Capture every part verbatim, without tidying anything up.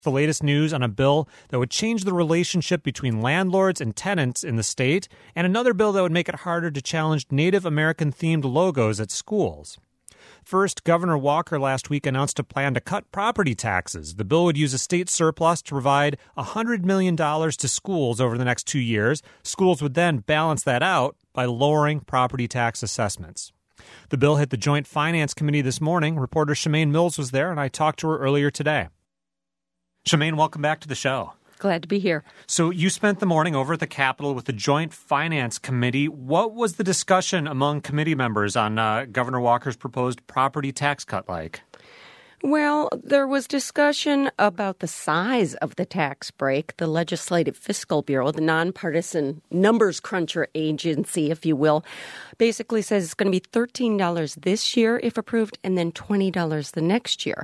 The latest news on a bill that would change the relationship between landlords and tenants in the state, and another bill that would make it harder to challenge Native American-themed logos at schools. First, Governor Walker last week announced a plan to cut property taxes. The bill would use a state surplus to provide one hundred million dollars to schools over the next two years. Schools would then balance that out by lowering property tax assessments. The bill hit the Joint Finance Committee this morning. Reporter Shemaine Mills was there, and I talked to her earlier today. Shemaine, welcome back to the show. Glad to be here. So you spent the morning over at the Capitol with the Joint Finance Committee. What was the discussion among committee members on uh, Governor Walker's proposed property tax cut like? Well, there was discussion about the size of the tax break. The Legislative Fiscal Bureau, the nonpartisan numbers cruncher agency, if you will, basically says it's going to be thirteen dollars this year if approved and then twenty dollars the next year.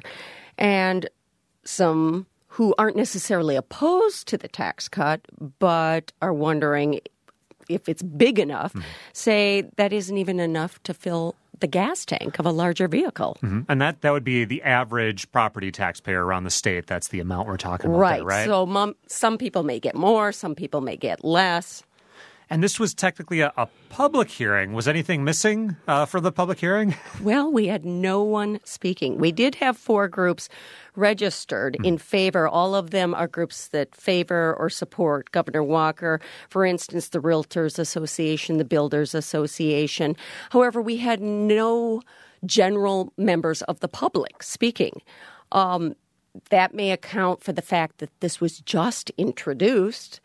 And some who aren't necessarily opposed to the tax cut, but are wondering if it's big enough, mm-hmm. say that isn't even enough to fill the gas tank of a larger vehicle. Mm-hmm. And that, that would be the average property taxpayer around the state. That's the amount we're talking about right. there, right? So mom, some people may get more, some people may get less. And this was technically a, a public hearing. Was anything missing uh, for the public hearing? Well, we had no one speaking. We did have four groups registered mm. in favor. All of them are groups that favor or support Governor Walker. For instance, the Realtors Association, the Builders Association. However, we had no general members of the public speaking. Um, that may account for the fact that this was just introduced.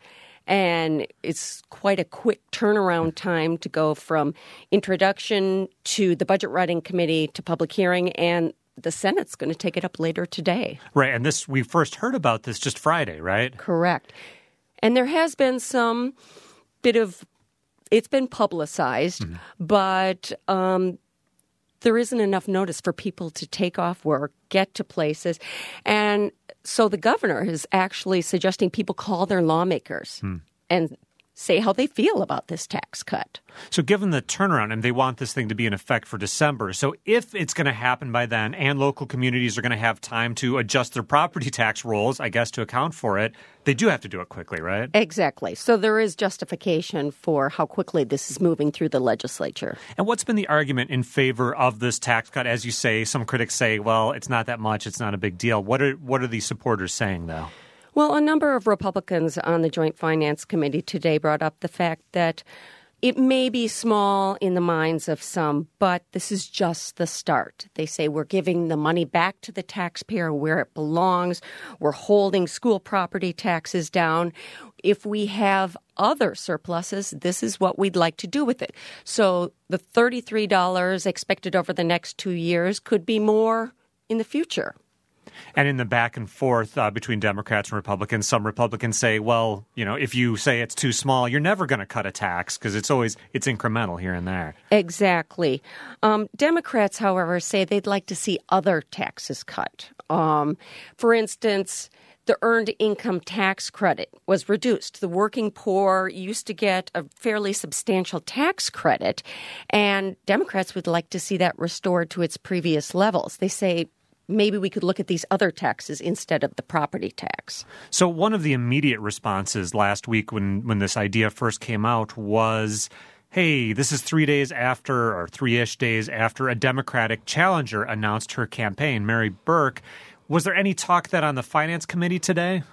And it's quite a quick turnaround time to go from introduction to the Budget Writing Committee to public hearing, and the Senate's going to take it up later today. Right, and this we first heard about this just Friday, right? Correct. And there has been some bit of, it's been publicized, mm-hmm. but um, there isn't enough notice for people to take off work, get to places, and so the governor is actually suggesting people call their lawmakers hmm. and say how they feel about this tax cut. So given the turnaround, and they want this thing to be in effect for December, so if it's going to happen by then and local communities are going to have time to adjust their property tax rolls, I guess, to account for it, they do have to do it quickly, right? Exactly. So there is justification for how quickly this is moving through the legislature. And what's been the argument in favor of this tax cut? As you say, some critics say, well, it's not that much, it's not a big deal. What are what are the supporters saying, though? Well, a number of Republicans on the Joint Finance Committee today brought up the fact that it may be small in the minds of some, but this is just the start. They say we're giving the money back to the taxpayer where it belongs. We're holding school property taxes down. If we have other surpluses, this is what we'd like to do with it. So the thirty-three dollars expected over the next two years could be more in the future. And in the back and forth uh, between Democrats and Republicans, some Republicans say, well, you know, if you say it's too small, you're never going to cut a tax because it's always it's incremental here and there. Exactly. Um, Democrats, however, say they'd like to see other taxes cut. Um, for instance, the earned income tax credit was reduced. The working poor used to get a fairly substantial tax credit, and Democrats would like to see that restored to its previous levels. They say maybe we could look at these other taxes instead of the property tax. So one of the immediate responses last week when, when this idea first came out was, hey, this is three days after, or three-ish days after, a Democratic challenger announced her campaign, Mary Burke. Was there any talk that on the Finance Committee today?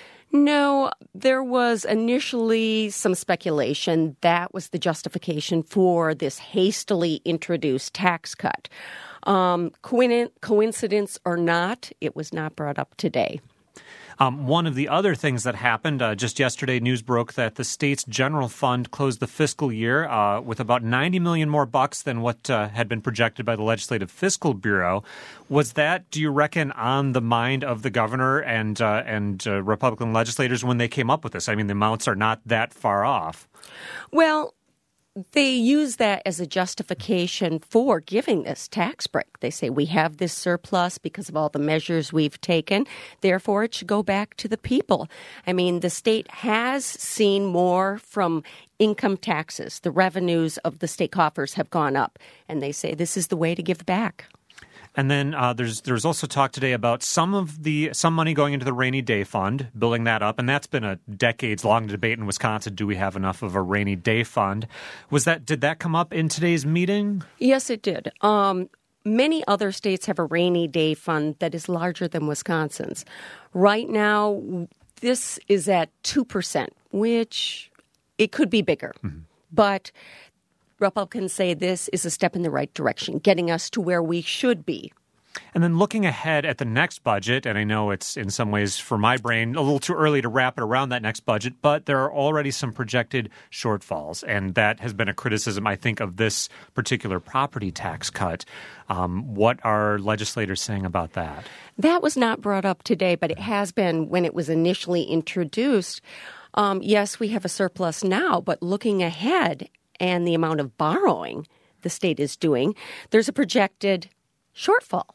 No, there was initially some speculation that was the justification for this hastily introduced tax cut. Um, coincidence or not, it was not brought up today. Um, one of the other things that happened uh, just yesterday, news broke that the state's general fund closed the fiscal year uh, with about ninety million more bucks than what uh, had been projected by the Legislative Fiscal Bureau. Was that, do you reckon, on the mind of the governor and uh, and uh, Republican legislators when they came up with this? I mean, the amounts are not that far off. Well, they use that as a justification for giving this tax break. They say we have this surplus because of all the measures we've taken. Therefore, it should go back to the people. I mean, the state has seen more from income taxes. The revenues of the state coffers have gone up, and they say this is the way to give back. And then uh, there's there's also talk today about some of the some money going into the rainy day fund, building that up, and that's been a decades long debate in Wisconsin. Do we have enough of a rainy day fund? Was that did that come up in today's meeting? Yes, it did. Um, many other states have a rainy day fund that is larger than Wisconsin's. Right now, this is at two percent, which it could be bigger, mm-hmm. but Republicans say this is a step in the right direction, getting us to where we should be. And then looking ahead at the next budget, and I know it's in some ways for my brain a little too early to wrap it around that next budget, but there are already some projected shortfalls. And that has been a criticism, I think, of this particular property tax cut. Um, what are legislators saying about that? That was not brought up today, but it has been when it was initially introduced. Um, yes, we have a surplus now, but looking ahead and the amount of borrowing the state is doing, there's a projected shortfall.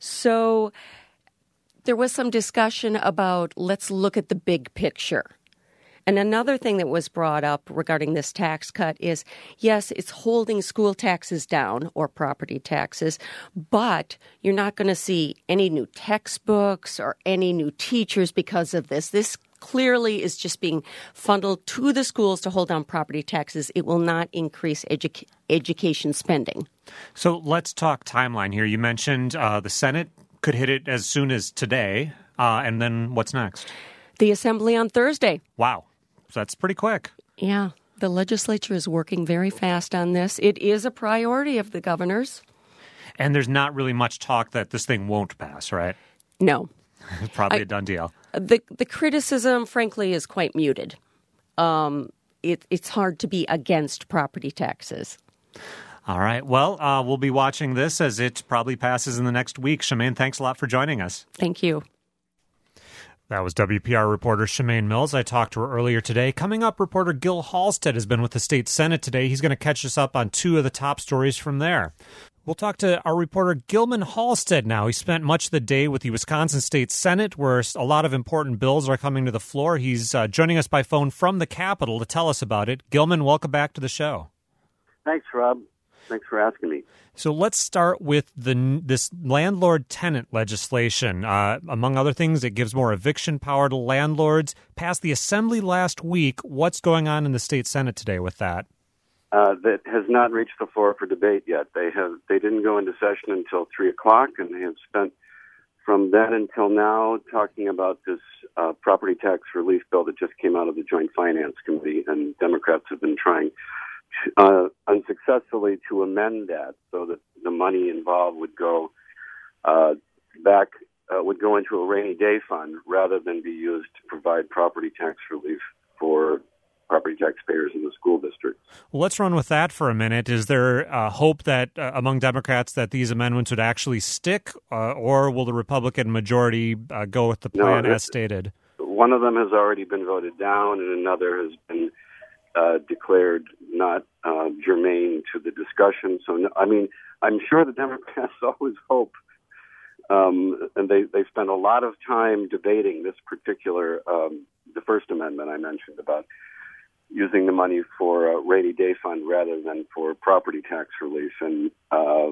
So there was some discussion about let's look at the big picture. And another thing that was brought up regarding this tax cut is, yes, it's holding school taxes down or property taxes, but you're not going to see any new textbooks or any new teachers because of this. This clearly is just being funneled to the schools to hold down property taxes. It will not increase edu- education spending. So let's talk timeline here. You mentioned uh, the Senate could hit it as soon as today. Uh, and then what's next? The Assembly on Thursday. Wow. So that's pretty quick. Yeah. The legislature is working very fast on this. It is a priority of the governor's. And there's not really much talk that this thing won't pass, right? No. It's probably I, a done deal. The the criticism, frankly, is quite muted. Um, it, it's hard to be against property taxes. All right. Well, uh, we'll be watching this as it probably passes in the next week. Shemaine, thanks a lot for joining us. Thank you. That was W P R reporter Shemaine Mills. I talked to her earlier today. Coming up, reporter Gil Halstead has been with the state Senate today. He's going to catch us up on two of the top stories from there. We'll talk to our reporter Gilman Halstead now. He spent much of the day with the Wisconsin State Senate, where a lot of important bills are coming to the floor. He's uh, joining us by phone from the Capitol to tell us about it. Gilman, welcome back to the show. Thanks, Rob. Thanks for asking me. So let's start with the this landlord-tenant legislation. Uh, among other things, it gives more eviction power to landlords. Passed the Assembly last week. What's going on in the state Senate today with that? Uh, that has not reached the floor for debate yet. They have they didn't go into session until three o'clock, and they have spent from then until now talking about this uh, property tax relief bill that just came out of the Joint Finance Committee, and Democrats have been trying uh, unsuccessfully to amend that so that the money involved would go uh, back uh, would go into a rainy day fund rather than be used to provide property tax relief for property taxpayers in the school district. Well, let's run with that for a minute. Is there uh, hope that uh, among Democrats that these amendments would actually stick, uh, or will the Republican majority uh, go with the plan no, as stated? One of them has already been voted down, and another has been uh, declared not uh, germane to the discussion. So, no, I mean, I'm sure the Democrats always hope, um, and they, they spend a lot of time debating this particular, um, the First Amendment I mentioned about using the money for a rainy day fund rather than for property tax relief. And uh,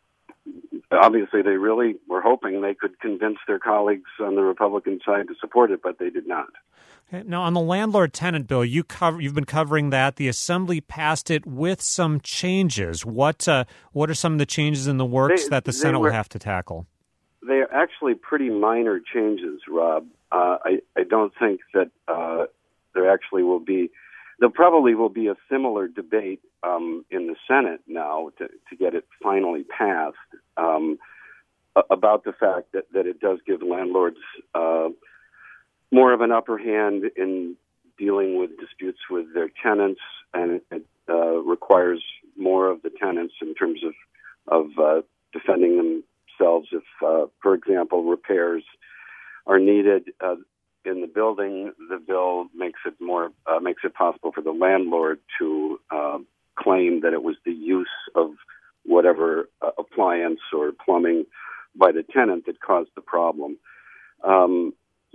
obviously they really were hoping they could convince their colleagues on the Republican side to support it, but they did not. Okay. Now, on the landlord-tenant bill, you cover, you've been covering that. The Assembly passed it with some changes. What uh, what are some of the changes in the works they, that the Senate were, will have to tackle? They are actually pretty minor changes, Rob. Uh, I, I don't think that uh, there actually will be There probably will be a similar debate um, in the Senate now to, to get it finally passed um, about the fact that, that it does give landlords uh, more of an upper hand in dealing with disputes with their tenants, and it uh, requires more of the tenants in terms of, of uh, defending themselves if, uh, for example, repairs are needed. Uh, In the building, the bill makes it more uh, makes it possible for the landlord to uh, claim that it was the use of whatever uh, appliance or plumbing by the tenant that caused the problem. Um,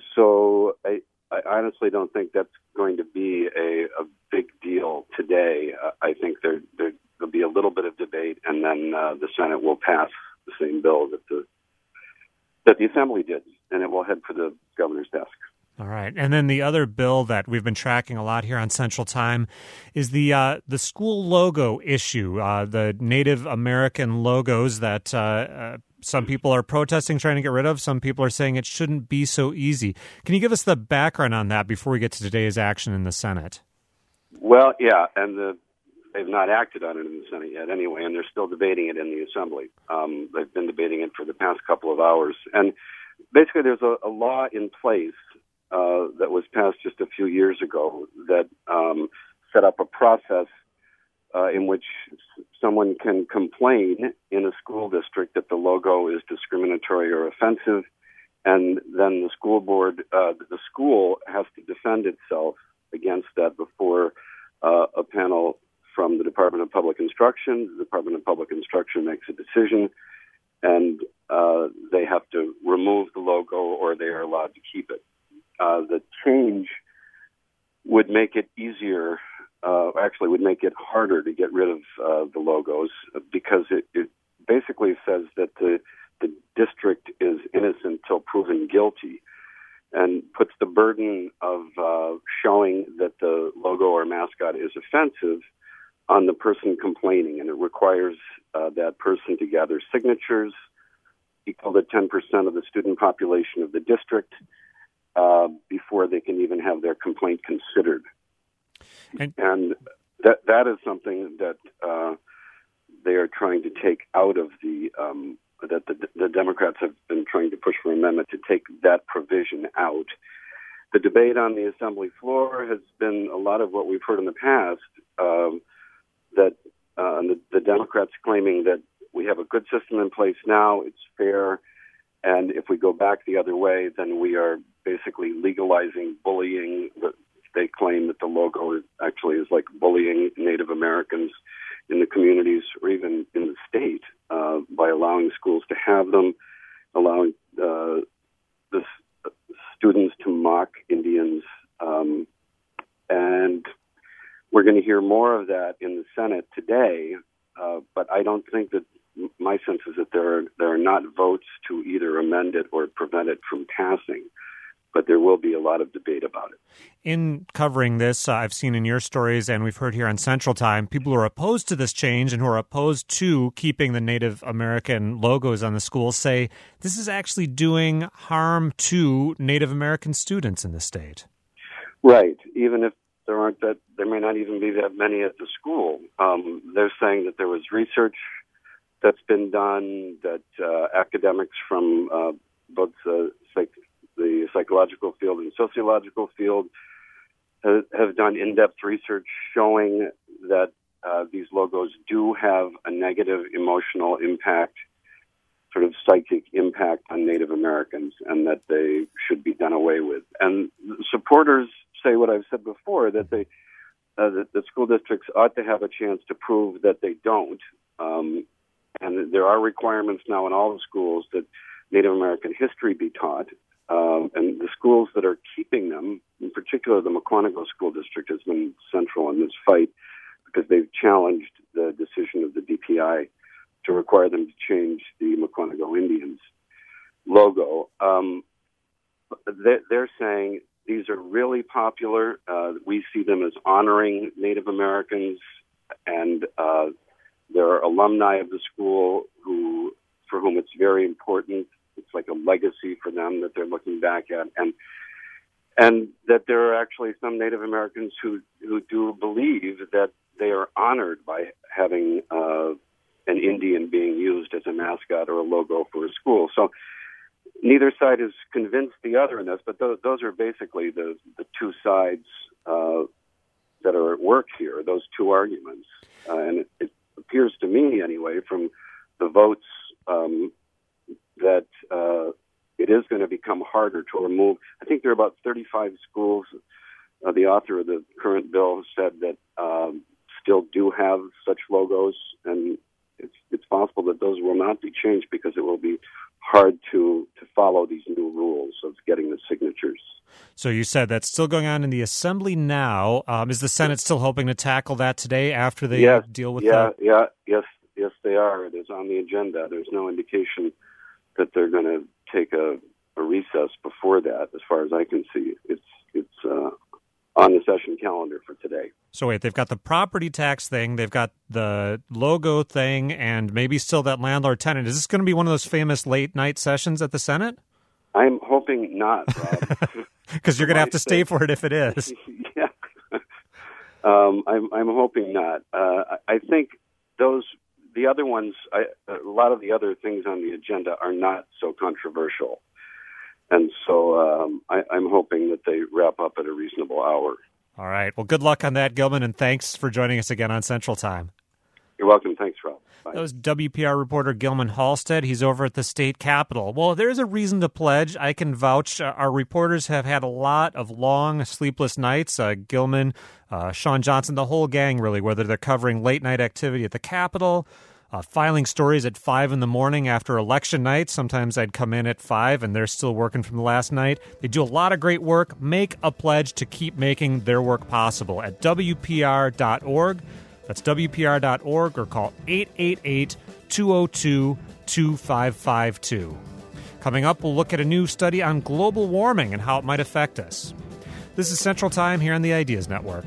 so I, I honestly don't think that's going to be a, a big deal today. Uh, I think there, there there'll be a little bit of debate, and then uh, the Senate will pass the same bill that the that the Assembly did, and it will head for the governor's desk. All right. And then the other bill that we've been tracking a lot here on Central Time is the uh, the school logo issue, uh, the Native American logos that uh, uh, some people are protesting, trying to get rid of. Some people are saying it shouldn't be so easy. Can you give us the background on that before we get to today's action in the Senate? Well, yeah, and the, they've not acted on it in the Senate yet anyway, and they're still debating it in the Assembly. Um, they've been debating it for the past couple of hours. And basically there's a, a law in place Uh, that was passed just a few years ago that um, set up a process uh, in which someone can complain in a school district that the logo is discriminatory or offensive, and then the school board, uh, the school has to defend itself against that before uh, a panel from the Department of Public Instruction. The Department of Public Instruction makes a decision, and uh, they have to remove the logo or they are allowed to keep it. Uh, the change would make it easier, uh, actually would make it harder to get rid of uh, the logos because it, it basically says that the, the district is innocent till proven guilty and puts the burden of uh, showing that the logo or mascot is offensive on the person complaining, and it requires uh, that person to gather signatures equal to ten percent of the student population of the district Uh, before they can even have their complaint considered. And, and that that is something that uh, they are trying to take out of the, um, that the, the Democrats have been trying to push for an amendment to take that provision out. The debate on the Assembly floor has been a lot of what we've heard in the past, um, that uh, the, the Democrats claiming that we have a good system in place now, it's fair, and if we go back the other way, then we are basically legalizing bullying. They claim that the logo is actually is like bullying Native Americans in the communities or even in the state uh, by allowing schools to have them, allowing uh, the students to mock Indians. Um, and we're going to hear more of that in the Senate today, uh, but I don't think that my sense is that there are, there are not votes to either amend it or prevent it from passing, but there will be a lot of debate about it. In covering this, uh, I've seen in your stories, and we've heard here on Central Time, people who are opposed to this change and who are opposed to keeping the Native American logos on the schools say this is actually doing harm to Native American students in the state. Right. Even if there aren't that, there may not even be that many at the school. Um, they're saying that there was research that's been done, that uh, academics from uh, both the, psych- the psychological field and sociological field have, have done in-depth research showing that uh, these logos do have a negative emotional impact, sort of psychic impact on Native Americans, and that they should be done away with. And supporters say what I've said before, that they uh, that the school districts ought to have a chance to prove that they don't. Um, And there are requirements now in all the schools that Native American history be taught. Um, and the schools that are keeping them, in particular the Mukwonago School District, has been central in this fight because they've challenged the decision of the D P I to require them to change the Mukwonago Indians logo. Um, they're saying these are really popular. Uh, we see them as honoring Native Americans, and uh, there are alumni of the school who, for whom it's very important. It's like a legacy for them that they're looking back at, and and that there are actually some Native Americans who who do believe that they are honored by having uh, an Indian being used as a mascot or a logo for a school. So neither side is convinced the other in this, but those, those are basically the the two sides uh, that are at work here. Those two arguments, uh, and it, it appears to me, anyway, from the votes, um, that uh, it is going to become harder to remove. I think there are about thirty-five schools. Uh, the author of the current bill said that um, still do have such logos, and it's it's possible that those will not be changed because it will be hard to, to follow these new rules of getting the signatures. So you said that's still going on in the Assembly now. Um, is the Senate still hoping to tackle that today after they yes, deal with yeah, that? Yeah, yes, Yes, they are. It is on the agenda. There's no indication that they're going to take a, a recess before that, as far as I can see. It's it's uh, on the session calendar for today. So wait, they've got the property tax thing, they've got the logo thing, and maybe still that landlord-tenant. Is this going to be one of those famous late-night sessions at the Senate? I'm hoping not, Rob. Because you're going to have to stay for it if it is. Yeah. um, I'm, I'm hoping not. Uh, I think those, the other ones, I, a lot of the other things on the agenda are not so controversial. And so um, I, I'm hoping that they wrap up at a reasonable hour. All right. Well, good luck on that, Gilman, and thanks for joining us again on Central Time. You're welcome. Thanks, Rob. Bye. That was W P R reporter Gilman Halstead. He's over at the state capitol. Well, there's a reason to pledge. I can vouch. Uh, our reporters have had a lot of long, sleepless nights. Uh, Gilman, uh, Sean Johnson, the whole gang, really, whether they're covering late-night activity at the Capitol, uh, filing stories at five in the morning after election night. Sometimes I'd come in at five, and they're still working from the last night. They do a lot of great work. Make a pledge to keep making their work possible at W P R dot org. That's W P R dot org, or call eight eight eight, two oh two, two five five two. Coming up, we'll look at a new study on global warming and how it might affect us. This is Central Time here on the Ideas Network.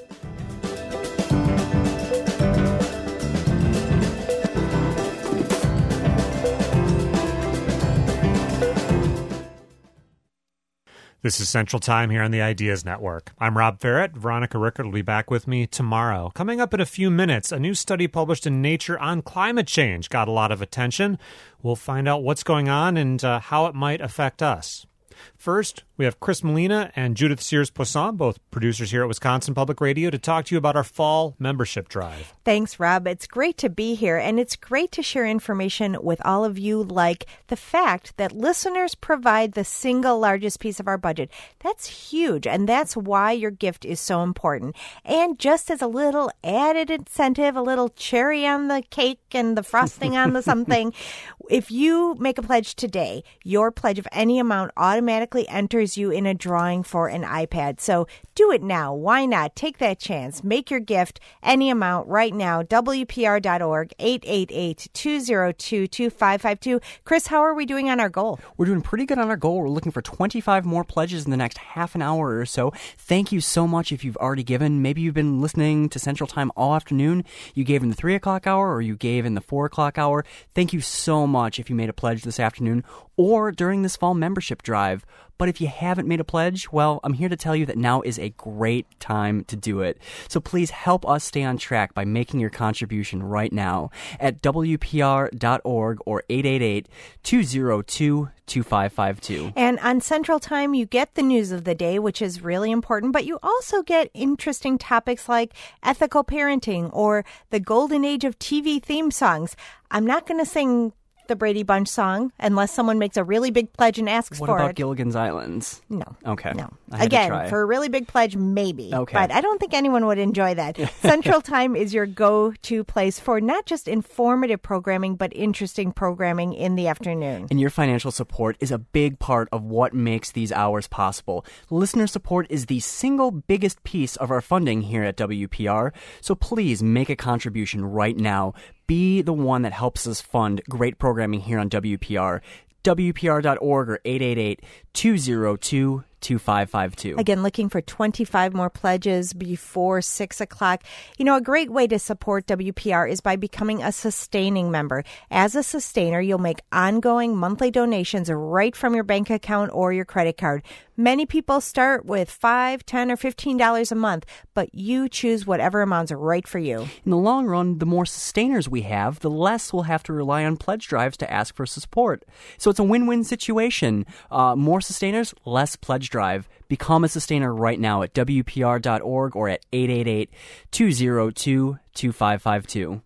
This is Central Time here on the Ideas Network. I'm Rob Farrett. Veronica Rickert will be back with me tomorrow. Coming up in a few minutes, a new study published in Nature on climate change got a lot of attention. We'll find out what's going on and uh, how it might affect us. First, we have Chris Molina and Judith Sears-Poisson, both producers here at Wisconsin Public Radio, to talk to you about our fall membership drive. Thanks, Rob. It's great to be here, and it's great to share information with all of you, like the fact that listeners provide the single largest piece of our budget. That's huge, and that's why your gift is so important. And just as a little added incentive, a little cherry on the cake and the frosting on the something, if you make a pledge today, your pledge of any amount automatically enters you in a drawing for an iPad. So do it now. Why not? Take that chance. Make your gift any amount right now. W P R dot org, eight eight eight, two oh two, two five five two. Chris, how are we doing on our goal? We're doing pretty good on our goal. We're looking for twenty-five more pledges in the next half an hour or so. Thank you so much if you've already given. Maybe you've been listening to Central Time all afternoon. You gave in the three o'clock hour or you gave in the four o'clock hour. Thank you so much if you made a pledge this afternoon or during this fall membership drive. But if you haven't made a pledge, well, I'm here to tell you that now is a great time to do it. So please help us stay on track by making your contribution right now at W P R dot org or eight eight eight, two oh two, two five five two. And on Central Time, you get the news of the day, which is really important, but you also get interesting topics like ethical parenting or the golden age of T V theme songs. I'm not going to sing the Brady Bunch song unless someone makes a really big pledge and asks what for it. What about Gilligan's Islands? No. Okay. No. I had Again, to try. for a really big pledge, maybe. Okay. But I don't think anyone would enjoy that. Central Time is your go-to place for not just informative programming, but interesting programming in the afternoon. And your financial support is a big part of what makes these hours possible. Listener support is the single biggest piece of our funding here at W P R. So please make a contribution right now. Be the one that helps us fund great programming here on W P R. W P R dot org or eight eight eight, two oh two, two five five two. Again, looking for twenty-five more pledges before six o'clock. You know, a great way to support W P R is by becoming a sustaining member. As a sustainer, you'll make ongoing monthly donations right from your bank account or your credit card. Many people start with five, ten, or fifteen dollars a month, but you choose whatever amount's right for you. In the long run, the more sustainers we have, the less we'll have to rely on pledge drives to ask for support. So it's a win-win situation. Uh, more sustainers, less pledge drive. Become a sustainer right now at W P R dot org or at eight eight eight, two oh two, two five five two.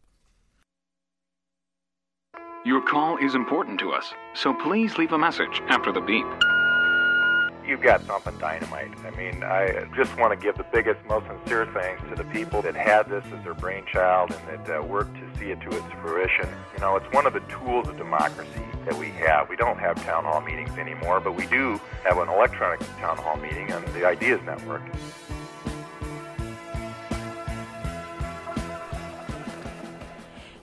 Your call is important to us, so please leave a message after the beep. You've got something dynamite. I mean, I just want to give the biggest, most sincere thanks to the people that had this as their brainchild and that uh, worked to see it to its fruition. You know, it's one of the tools of democracy that we have. We don't have town hall meetings anymore, but we do have an electronic town hall meeting on the Ideas Network.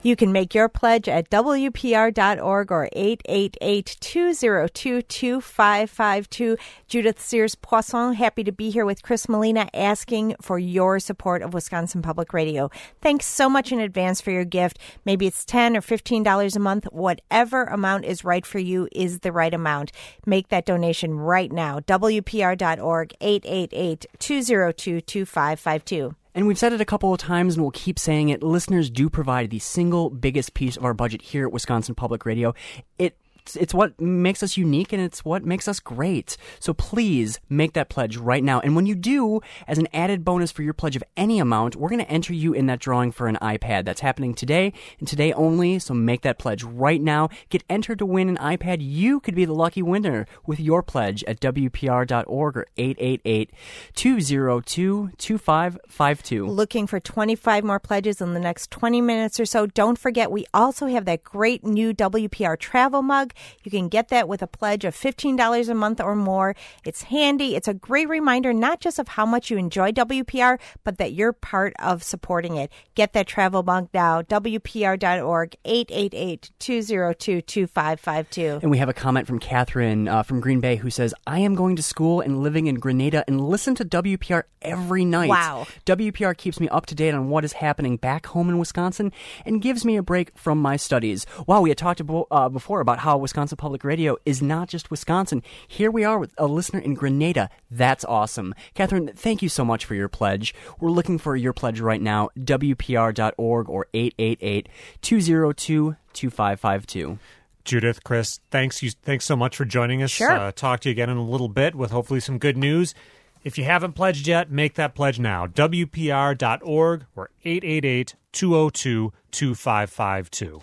You can make your pledge at W P R dot org or eight eight eight, two zero two, two five five two. Judith Sears-Poisson, happy to be here with Chris Molina, asking for your support of Wisconsin Public Radio. Thanks so much in advance for your gift. Maybe it's ten dollars or fifteen dollars a month. Whatever amount is right for you is the right amount. Make that donation right now. W P R dot org, eight eight eight, two zero two, two five five two. And we've said it a couple of times, and we'll keep saying it. Listeners do provide the single biggest piece of our budget here at Wisconsin Public Radio. It It's what makes us unique, and it's what makes us great. So please make that pledge right now. And when you do, as an added bonus for your pledge of any amount, we're going to enter you in that drawing for an iPad. That's happening today and today only, so make that pledge right now. Get entered to win an iPad. You could be the lucky winner with your pledge at W P R dot org or eight eight eight, two zero two, two five five two. Looking for twenty-five more pledges in the next twenty minutes or so. Don't forget, we also have that great new W P R travel mug. You can get that with a pledge of fifteen dollars a month or more. It's handy. It's a great reminder not just of how much you enjoy W P R, but that you're part of supporting it. Get that travel mug now. W P R dot org, eight eight eight, two zero two, two five five two. And we have a comment from Catherine uh, from Green Bay who says, I am going to school and living in Grenada and listen to W P R every night. Wow. W P R keeps me up to date on what is happening back home in Wisconsin and gives me a break from my studies. Wow, we had talked about, uh, before about how Wisconsin Public Radio is not just Wisconsin. Here we are with a listener in Grenada. That's awesome. Catherine, thank you so much for your pledge. We're looking for your pledge right now, W P R dot org or eight eight eight, two zero two, two five five two. Judith, Chris, thanks you. Thanks so much for joining us. Sure. Uh, talk to you again in a little bit with hopefully some good news. If you haven't pledged yet, make that pledge now. W P R dot org or eight eight eight, two zero two, two five five two.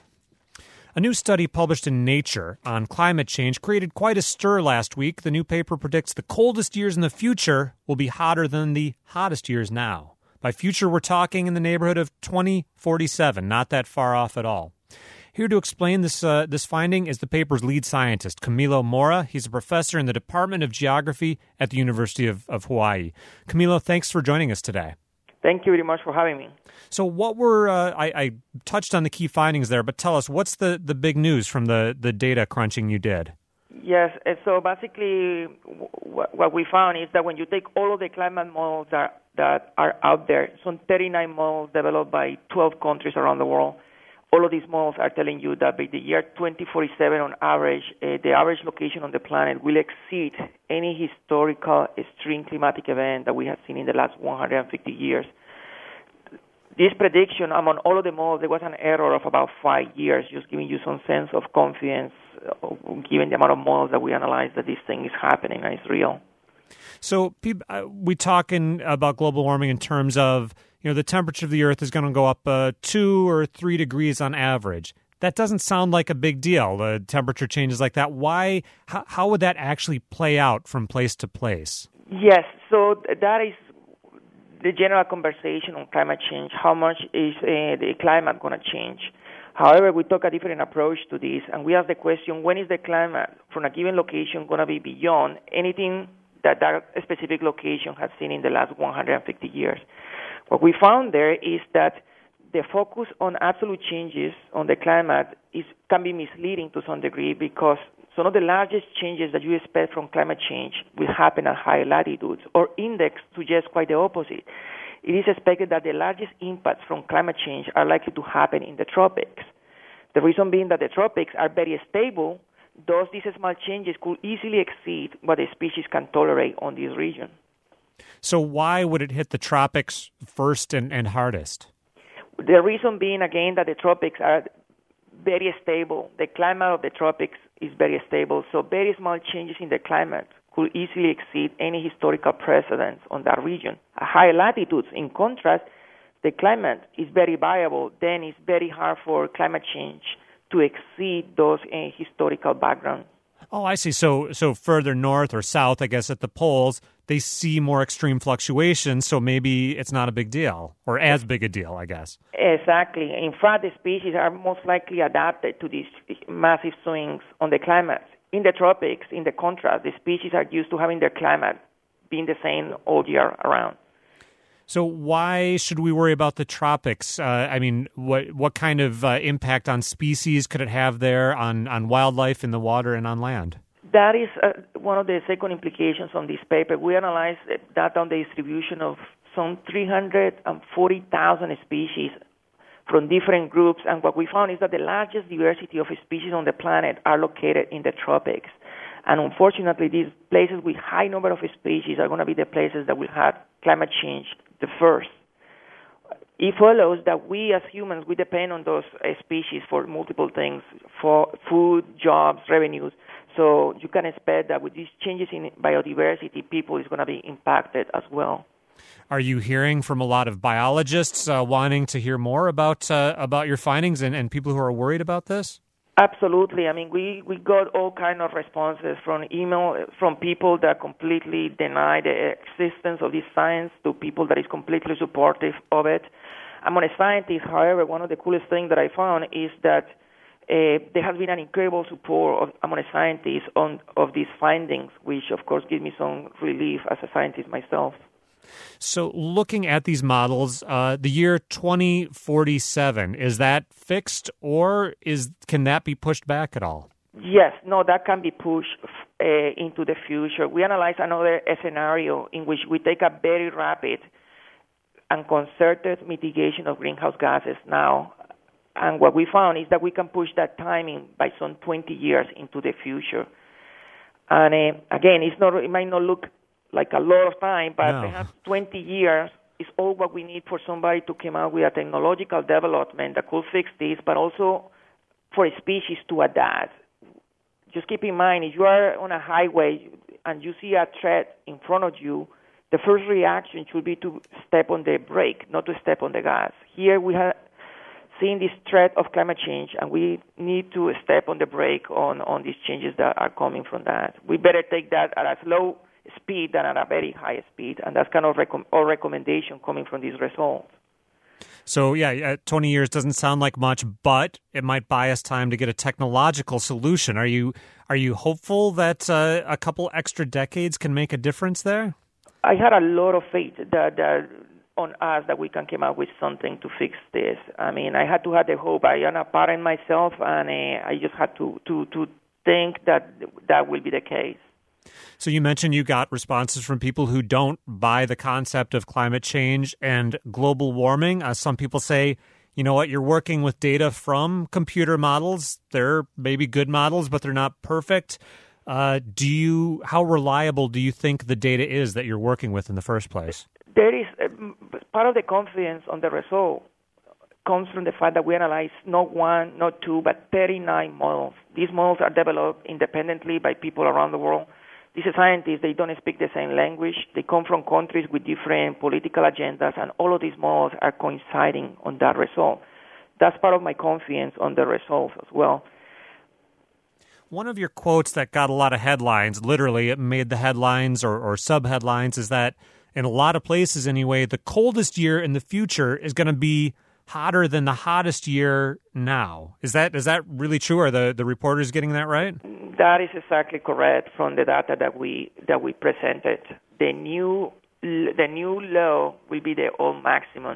A new study published in Nature on climate change created quite a stir last week. The new paper predicts the coldest years in the future will be hotter than the hottest years now. By future, we're talking in the neighborhood of twenty forty-seven, not that far off at all. Here to explain this uh, this finding is the paper's lead scientist, Camilo Moura. He's a professor in the Department of Geography at the University of, of Hawaii. Camilo, thanks for joining us today. Thank you very much for having me. So what were, uh, I, I touched on the key findings there, but tell us, what's the, the big news from the, the data crunching you did? Yes, so basically w- what we found is that when you take all of the climate models that, that are out there, some thirty-nine models developed by twelve countries around the world, all of these models are telling you that by the year twenty forty-seven, on average, uh, the average location on the planet will exceed any historical extreme climatic event that we have seen in the last one hundred fifty years. This prediction, among all of the models, there was an error of about five years, just giving you some sense of confidence, uh, given the amount of models that we analyze that this thing is happening and it's real. So uh, we talking about global warming in terms of, you know, the temperature of the Earth is going to go up uh, two or three degrees on average. That doesn't sound like a big deal, the temperature changes like that. Why? How, how would that actually play out from place to place? Yes, so that is the general conversation on climate change. How much is uh, the climate going to change? However, we took a different approach to this, and we asked the question, when is the climate from a given location going to be beyond anything that that specific location has seen in the last one hundred fifty years? What we found there is that the focus on absolute changes on the climate is can be misleading to some degree, because some of the largest changes that you expect from climate change will happen at higher latitudes, or index suggests quite the opposite. It is expected that the largest impacts from climate change are likely to happen in the tropics. The reason being that the tropics are very stable, thus these small changes could easily exceed what the species can tolerate on this region. So why would it hit the tropics first and, and hardest? The reason being, again, that the tropics are very stable. The climate of the tropics is very stable, so very small changes in the climate could easily exceed any historical precedents on that region. At higher latitudes, in contrast, the climate is very variable. Then it's very hard for climate change to exceed those uh, historical backgrounds. Oh, I see. So so further north or south, I guess, at the poles, they see more extreme fluctuations, so maybe it's not a big deal, or as big a deal, I guess. Exactly. In fact, the species are most likely adapted to these massive swings on the climate. In the tropics, in the contrast, the species are used to having their climate being the same all year around. So why should we worry about the tropics? Uh, I mean, what what kind of uh, impact on species could it have there, on, on wildlife in the water and on land? That is uh, one of the second implications on this paper. We analyzed data on the distribution of some three hundred forty thousand species from different groups, and what we found is that the largest diversity of species on the planet are located in the tropics. And unfortunately, these places with high number of species are going to be the places that will have climate change the first. It follows that we as humans, we depend on those uh, species for multiple things, for food, jobs, revenues. So you can expect that with these changes in biodiversity, people is going to be impacted as well. Are you hearing from a lot of biologists uh, wanting to hear more about uh, about your findings and, and people who are worried about this? Absolutely. I mean, we, we got all kind of responses from email, from people that completely deny the existence of this science to people that is completely supportive of it. I'm not a scientist, however, one of the coolest things that I found is that uh, there has been an incredible support of, among scientists on of these findings, which of course gives me some relief as a scientist myself. So looking at these models, uh, the year twenty forty-seven, is that fixed or is can that be pushed back at all? Yes, no, that can be pushed uh, into the future. We analyze another scenario in which we take a very rapid and concerted mitigation of greenhouse gases now. And what we found is that we can push that timing by some twenty years into the future. And uh, again, it's not, it might not look like a lot of time, but no. perhaps twenty years is all what we need for somebody to come out with a technological development that could fix this, but also for a species to adapt. Just keep in mind, if you are on a highway and you see a threat in front of you, the first reaction should be to step on the brake, not to step on the gas. Here we have seen this threat of climate change, and we need to step on the brake on, on these changes that are coming from that. We better take that at a slow speed than at a very high speed, and that's kind of rec- our recommendation coming from these results. So, yeah, twenty years doesn't sound like much, but it might buy us time to get a technological solution. Are you are you hopeful that uh, a couple extra decades can make a difference there? I had a lot of faith that, that on us that we can come up with something to fix this. I mean, I had to have the hope. I am a parent myself, and uh, I just had to, to, to think that that will be the case. So you mentioned you got responses from people who don't buy the concept of climate change and global warming. Uh, some people say, you know what, you're working with data from computer models. They're maybe good models, but they're not perfect. Uh, do you? How reliable do you think the data is that you're working with in the first place? There is uh, part of the confidence on the result comes from the fact that we analyze not one, not two, but thirty-nine models. These models are developed independently by people around the world. These scientists, they don't speak the same language. They come from countries with different political agendas, and all of these models are coinciding on that result. That's part of my confidence on the results as well. One of your quotes that got a lot of headlines, literally it made the headlines or, or sub-headlines, is that in a lot of places anyway, the coldest year in the future is going to be hotter than the hottest year now. Is that is that really true? Are the, the reporters getting that right? That is exactly correct from the data that we that we presented. The new the new low will be the old maximum.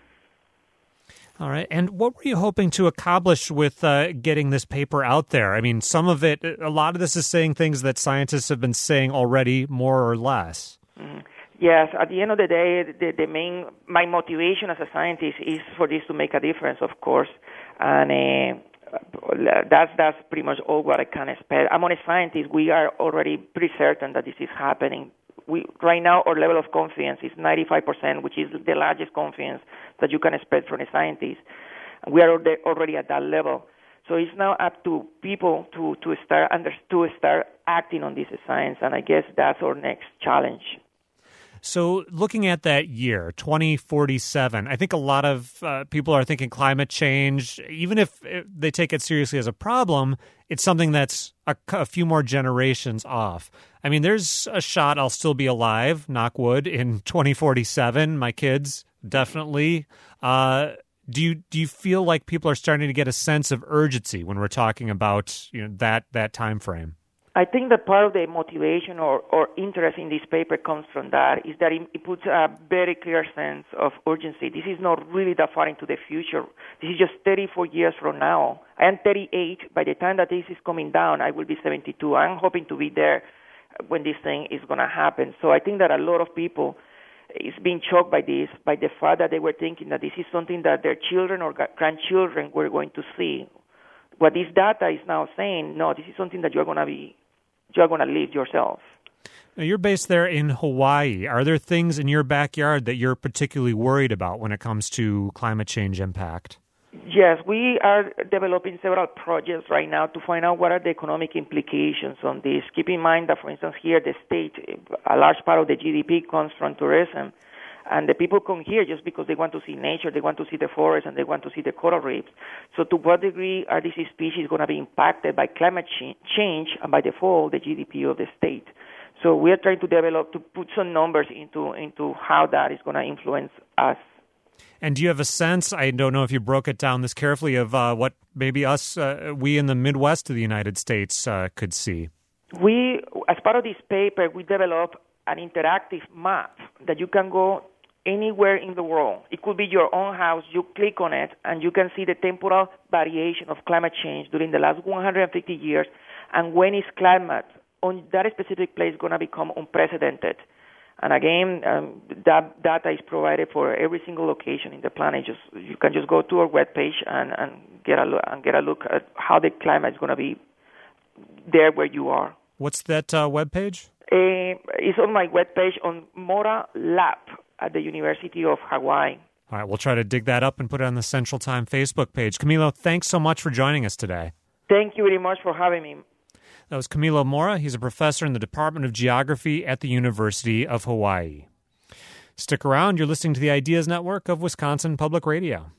All right. And what were you hoping to accomplish with uh, getting this paper out there? I mean, some of it, a lot of this is saying things that scientists have been saying already, more or less. Mm. Yes, at the end of the day, the, the main my motivation as a scientist is for this to make a difference, of course, and uh, that's that's pretty much all what I can expect. I'm not a scientist. We are already pretty certain that this is happening. We right now our level of confidence is ninety-five percent, which is the largest confidence that you can expect from a scientist. We are already at that level. So it's now up to people to to start under, to start acting on this science, and I guess that's our next challenge. So looking at that year, twenty forty-seven, I think a lot of uh, people are thinking climate change, even if they take it seriously as a problem, it's something that's a, a few more generations off. I mean, there's a shot I'll still be alive, knock wood, in twenty forty-seven. My kids, definitely. Uh, do you do you feel like people are starting to get a sense of urgency when we're talking about, you know, that that time frame? I think that part of the motivation or, or interest in this paper comes from that, is that it, it puts a very clear sense of urgency. This is not really that far into the future. This is just thirty-four years from now. I am thirty-eight. By the time that this is coming down, I will be seventy-two. I'm hoping to be there when this thing is going to happen. So I think that a lot of people is being shocked by this, by the fact that they were thinking that this is something that their children or grandchildren were going to see. What this data is now saying, no, this is something that you're going to be, you're going to live yourself. Now, you're based there in Hawaii. Are there things in your backyard that you're particularly worried about when it comes to climate change impact? Yes, we are developing several projects right now to find out what are the economic implications on this. Keep in mind that, for instance, here the state, a large part of the G D P comes from tourism. And the people come here just because they want to see nature, they want to see the forest, and they want to see the coral reefs. So to what degree are these species going to be impacted by climate change and by default the G D P of the state? So we are trying to develop, to put some numbers into, into how that is going to influence us. And do you have a sense, I don't know if you broke it down this carefully, of uh, what maybe us, uh, we in the Midwest of the United States uh, could see? We, as part of this paper, we developed an interactive map that you can go anywhere in the world. It could be your own house. You click on it, and you can see the temporal variation of climate change during the last one hundred fifty years, and when is climate on that specific place going to become unprecedented. And again, um, that data is provided for every single location in the planet. Just you can just go to our webpage and, and get a look, and get a look at how the climate is going to be there where you are. What's that uh, webpage? Uh, it's on my webpage on Mora Lab at the University of Hawaii. All right, we'll try to dig that up and put it on the Central Time Facebook page. Camilo, thanks so much for joining us today. Thank you very much for having me. That was Camilo Mora. He's a professor in the Department of Geography at the University of Hawaii. Stick around. You're listening to the Ideas Network of Wisconsin Public Radio.